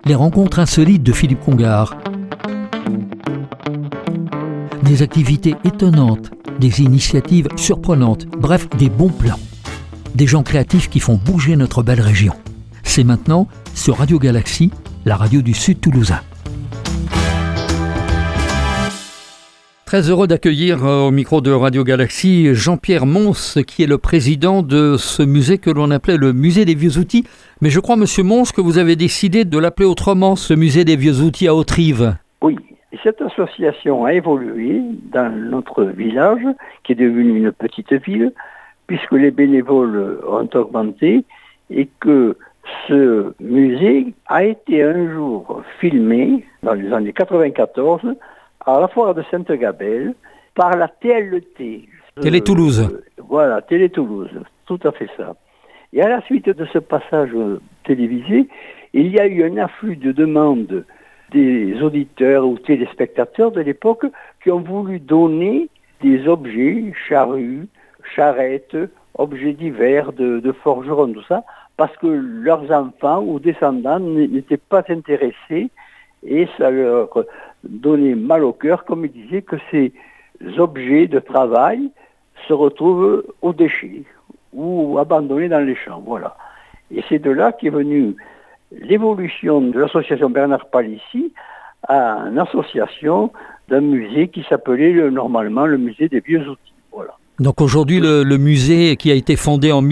les rencontres insolites de Philippe Congar. Des activités étonnantes, des initiatives surprenantes, bref, des bons plans. Des gens créatifs qui font bouger notre belle région. C'est maintenant sur Radio Galaxie, la radio du Sud toulousain. Très heureux d'accueillir au micro de Radio Galaxie Jean-Pierre Mons, qui est le président de ce musée que l'on appelait le musée des vieux outils. Mais je crois, monsieur Mons, que vous avez décidé de l'appeler autrement, ce musée des vieux outils à Hauterive. Oui, et cette association a évolué dans notre village, qui est devenu une petite ville, puisque les bénévoles ont augmenté et que ce musée a été un jour filmé dans les années 94 à la foire de Sainte-Gabelle par la TLT. Télé Toulouse. Voilà, Télé Toulouse, tout à fait ça. Et à la suite de ce passage télévisé, il y a eu un afflux de demandes des auditeurs ou téléspectateurs de l'époque qui ont voulu donner des objets, charrues, charrettes, objets divers de forgerons, tout ça, parce que leurs enfants ou descendants n'étaient pas intéressés et ça leur donnait mal au cœur, comme ils disaient, que ces objets de travail se retrouvent aux déchets ou abandonnés dans les champs. Voilà. Et c'est de là qu'est venue l'évolution de l'association Bernard Palissy à une association d'un musée qui s'appelait normalement le musée des vieux outils. Voilà. Donc aujourd'hui, le musée qui a été fondé en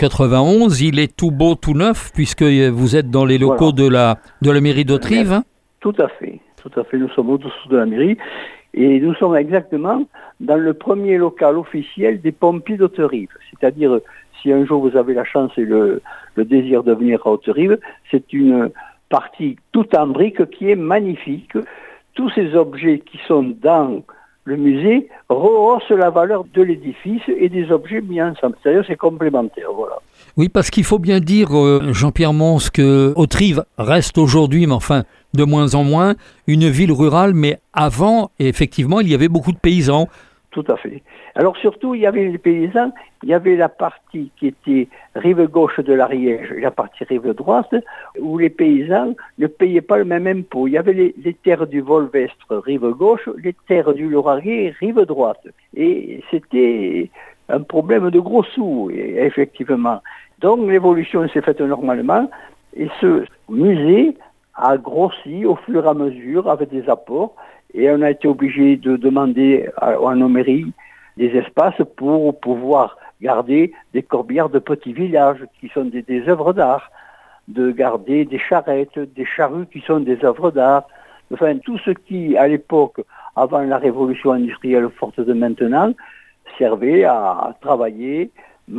1991, il est tout beau, tout neuf, puisque vous êtes dans les locaux de la mairie d'Hauterive. Hein ? Tout à fait. Nous sommes au-dessous de la mairie et nous sommes exactement dans le premier local officiel des pompiers d'Hauterive. C'est-à-dire, si un jour vous avez la chance et le désir de venir à Hauterive, c'est une partie toute en briques qui est magnifique. Tous ces objets qui sont dans le musée rehaussent la valeur de l'édifice et des objets mis ensemble. C'est-à-dire, c'est complémentaire, voilà. Oui, parce qu'il faut bien dire, Jean-Pierre Mons, que Hauterive reste aujourd'hui, mais enfin de moins en moins, une ville rurale, mais avant, effectivement, il y avait beaucoup de paysans. Tout à fait. Alors surtout, il y avait les paysans, il y avait la partie qui était rive gauche de l'Ariège et la partie rive droite, où les paysans ne payaient pas le même impôt. Il y avait les terres du Volvestre, rive gauche, les terres du Lauragais, rive droite. Et c'était un problème de gros sous, effectivement. Donc l'évolution s'est faite normalement, et ce musée a grossi au fur et à mesure avec des apports, et on a été obligé de demander à nos mairies des espaces pour pouvoir garder des corbières de petits villages qui sont des œuvres d'art, de garder des charrettes, des charrues qui sont des œuvres d'art, enfin tout ce qui à l'époque, avant la révolution industrielle forte de maintenant, servait à travailler,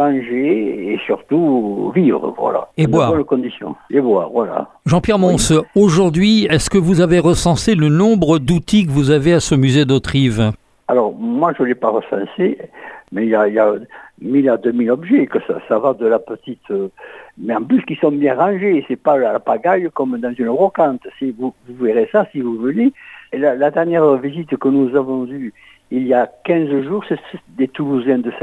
manger et surtout vivre, voilà. Et boire. Dans de bonnes conditions. Et boire, voilà. Jean-Pierre Mons, oui. Aujourd'hui, est-ce que vous avez recensé le nombre d'outils que vous avez à ce musée d'Hauterive ? Alors, moi, je ne l'ai pas recensé, mais il y a 1000 à 2000 objets, que ça va de la petite... mais en plus, qui sont bien rangés, c'est pas la pagaille comme dans une brocante. Si vous verrez ça, si vous venez. Et la dernière visite que nous avons eue, il y a 15 jours, c'est des Toulousains de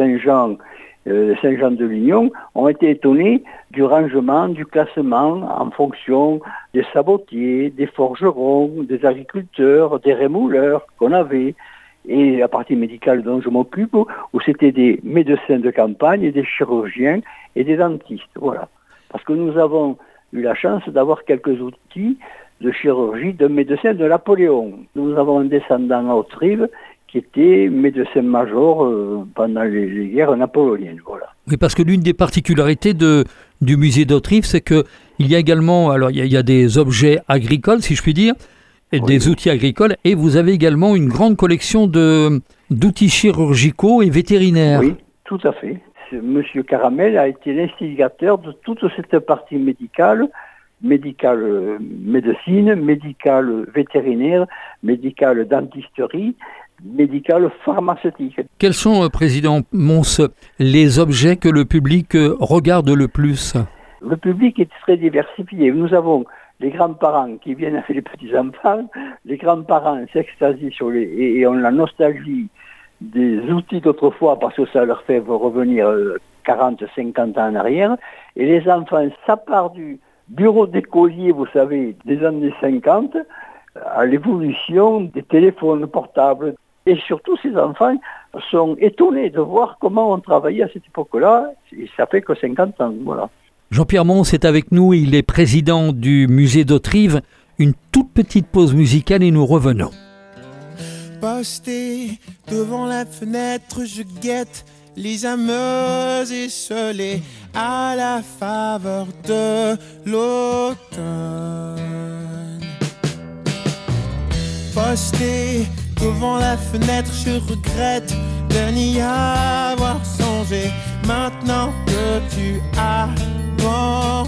Saint-Jean-de-Lignon ont été étonnés du rangement, du classement en fonction des sabotiers, des forgerons, des agriculteurs, des rémouleurs qu'on avait. Et la partie médicale dont je m'occupe, où c'était des médecins de campagne, des chirurgiens et des dentistes. Voilà. Parce que nous avons eu la chance d'avoir quelques outils de chirurgie de médecins de Napoléon. Nous avons un descendant à Hauterive qui était médecin-major pendant les guerres napoléoniennes. Voilà. Oui, parce que l'une des particularités du musée d'Hauterive, c'est qu'il y a également, alors il y a des objets agricoles, si je puis dire, et oui, des outils agricoles, et vous avez également une grande collection d'outils chirurgicaux et vétérinaires. Oui, tout à fait. Monsieur Caramel a été l'instigateur de toute cette partie médicale médecine, médicale vétérinaire, médicale dentisterie, médicale pharmaceutique. Quels sont, Président Mons, les objets que le public regarde le plus ? Le public est très diversifié. Nous avons les grands-parents qui viennent avec les petits-enfants, les grands-parents s'extasient et ont la nostalgie des outils d'autrefois parce que ça leur fait revenir 40, 50 ans en arrière, et les enfants s'appardent bureau d'écolier, vous savez, des années 50, à l'évolution des téléphones portables. Et surtout, ces enfants sont étonnés de voir comment on travaillait à cette époque-là, et ça fait que 50 ans, voilà. Jean-Pierre Mons est avec nous, il est président du musée d'Hauterive. Une toute petite pause musicale et nous revenons. Posté devant la fenêtre, je guette les âmes esselées à la faveur de l'automne. Posté devant la fenêtre, je regrette de n'y avoir songé. Maintenant que tu abandonnes,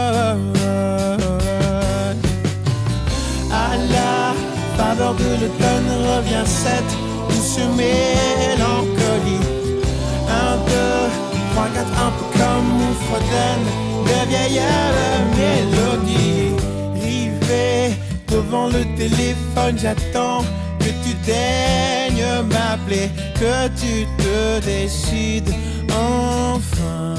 à la faveur de l'automne revient cette douce mélancolie. 1, 2, 3, 4, un peu comme on fredonne de vieilles mélodies. Rivé devant le téléphone, j'attends que tu daignes m'appeler, que tu te décides enfin.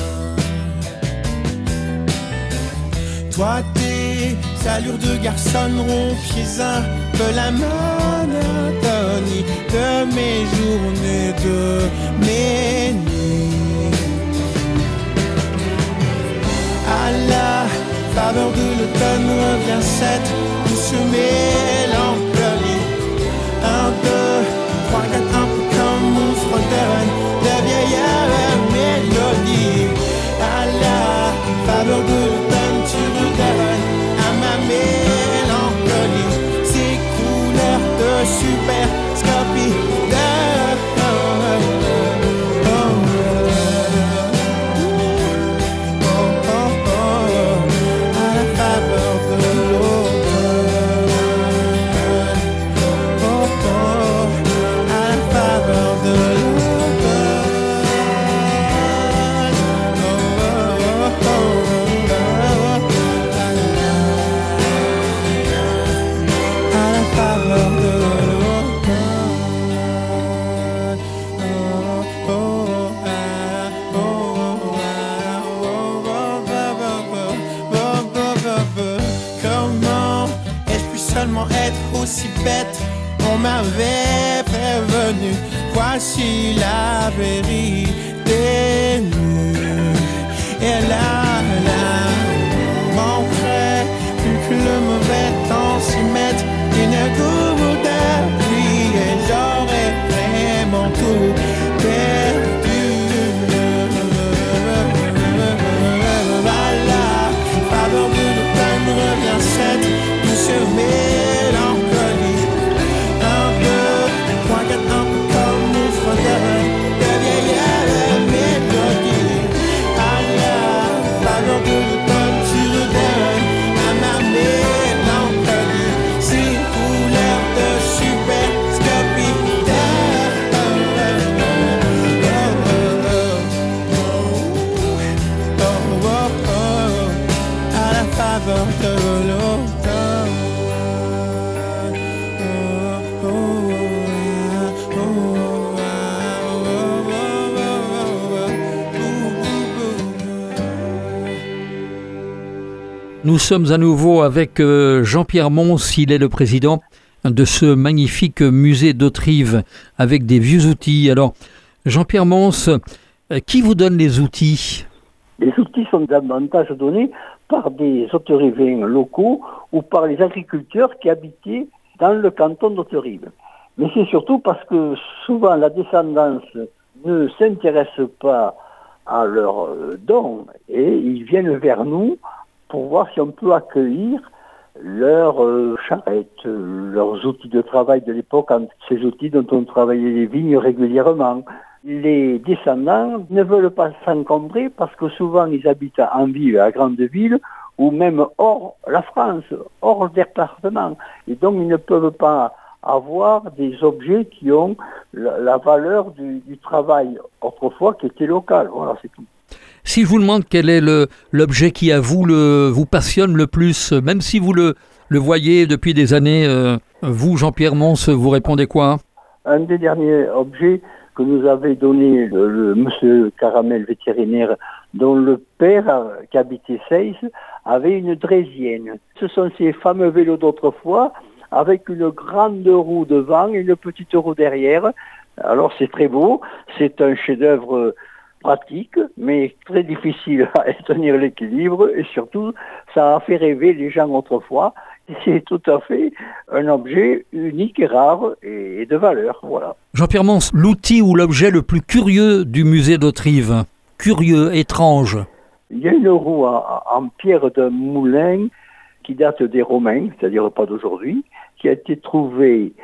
Toi, tes allures de garçon rompiez un peu la monotonie de mes journées, de mes nuits. À la faveur de l'automne revient cette douce mélancolie. 1, 2, 3, 4, un peu comme on fredonne de vieilles mélodies. À la faveur de l'automne, tu redonnes à ma mélancolie ces couleurs de superscopie à la faveur de l'automne, à la faveur de être aussi bête, on m'avait prévenu. Voici la vérité nue. Et là, manquerait plus que le mauvais temps s'y mette une goutte de pluie et j'aurais vraiment tout perdu. À la faveur de l'automne revient cette douce mélancolie. 1, 2, 3, 4, un peu comme on fredonne de vieilles mélodies. À la faveur de l'automne, tu redonnes à ma mélancolie ces couleurs de superscopie. À la faveur de l'automne. Nous sommes à nouveau avec Jean-Pierre Mons, il est le président de ce magnifique musée d'Hauterive avec des vieux outils. Alors, Jean-Pierre Mons, qui vous donne les outils ? Les outils sont davantage donnés par des Hauterivains locaux ou par les agriculteurs qui habitaient dans le canton d'Hauterive. Mais c'est surtout parce que souvent la descendance ne s'intéresse pas à leurs dons et ils viennent vers nous pour voir si on peut accueillir leurs charrettes, leurs outils de travail de l'époque, ces outils dont on travaillait les vignes régulièrement. Les descendants ne veulent pas s'encombrer parce que souvent ils habitent en ville, à grande ville, ou même hors la France, hors le département. Et donc ils ne peuvent pas avoir des objets qui ont la valeur du travail autrefois qui était local. Voilà, c'est tout. Si je vous demande quel est l'objet qui à vous vous passionne le plus, même si vous le voyez depuis des années, vous Jean-Pierre Mons, vous répondez quoi ? Un des derniers objets que nous avait donné le monsieur Caramel vétérinaire, dont le père, qui habitait Seyss, avait une draisienne. Ce sont ces fameux vélos d'autrefois, avec une grande roue devant et une petite roue derrière. Alors c'est très beau, c'est un chef-d'œuvre pratique, mais très difficile à tenir l'équilibre, et surtout, ça a fait rêver les gens autrefois. C'est tout à fait un objet unique et rare et de valeur, voilà. Jean-Pierre Mons, l'outil ou l'objet le plus curieux du musée d'Hauterive? Curieux, étrange. Il y a une roue en pierre de moulin qui date des Romains, c'est-à-dire pas d'aujourd'hui, qui a été trouvée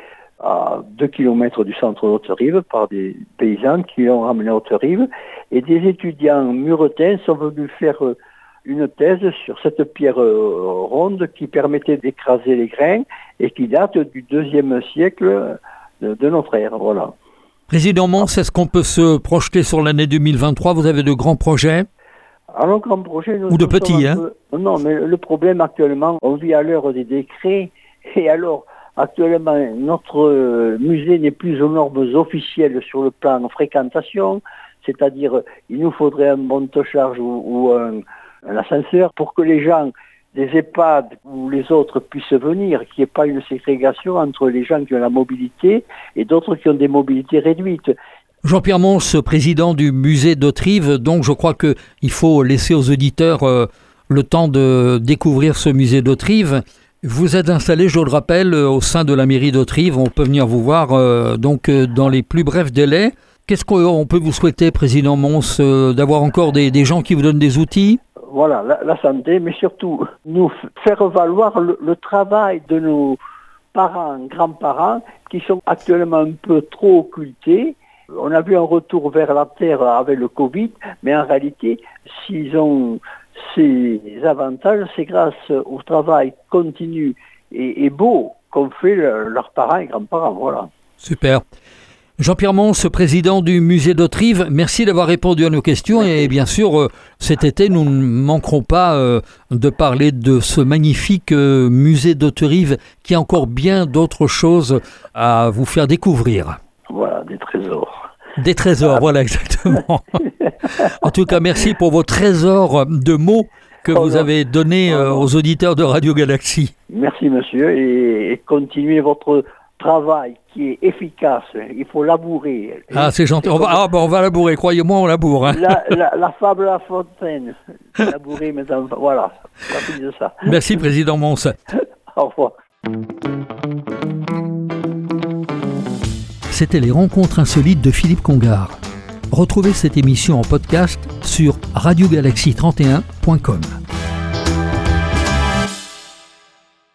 à 2 km du centre d'Hauterive par des paysans qui l'ont ramené à Hauterive, et des étudiants muretins sont venus faire une thèse sur cette pierre ronde qui permettait d'écraser les grains et qui date du 2e siècle de notre ère. Voilà. Président Mons, est-ce qu'on peut se projeter sur l'année 2023? Vous avez de grands projets? Alors, grand projet... Ou de petits, hein? Non, mais le problème actuellement, on vit à l'heure des décrets, et alors, actuellement, notre musée n'est plus aux normes officielles sur le plan fréquentation, c'est-à-dire, il nous faudrait un monte-charge ou un ascenseur pour que les gens des EHPAD ou les autres puissent venir, qu'il n'y ait pas une ségrégation entre les gens qui ont la mobilité et d'autres qui ont des mobilités réduites. Jean-Pierre Mons, président du musée d'Hauterive, donc je crois qu'il faut laisser aux auditeurs le temps de découvrir ce musée d'Hauterive. Vous êtes installé, je le rappelle, au sein de la mairie d'Hauterive. On peut venir vous voir donc dans les plus brefs délais. Qu'est-ce qu'on peut vous souhaiter, président Mons, d'avoir encore des gens qui vous donnent des outils? Voilà, la santé, mais surtout nous faire valoir le travail de nos parents, grands-parents, qui sont actuellement un peu trop occultés. On a vu un retour vers la terre avec le Covid, mais en réalité, s'ils ont ces avantages, c'est grâce au travail continu et beau qu'ont fait leurs parents et grands-parents. Voilà. Super. Jean-Pierre Mons, président du musée d'Hauterive, merci d'avoir répondu à nos questions et bien sûr, cet été, nous ne manquerons pas de parler de ce magnifique musée d'Hauterive qui a encore bien d'autres choses à vous faire découvrir. Voilà, des trésors. Des trésors, voilà exactement. En tout cas, merci pour vos trésors de mots que vous avez donnés aux auditeurs de Radio Galaxie. Merci monsieur et continuez votre travail qui est efficace, il faut labourer. Ah, c'est gentil. On va labourer, croyez-moi, on laboure. Hein. La fable à la fontaine. Labourer, mes enfants. Voilà, ça de ça. Merci, président Mons. Au revoir. C'était les rencontres insolites de Philippe Congar. Retrouvez cette émission en podcast sur radiogalaxie31.com.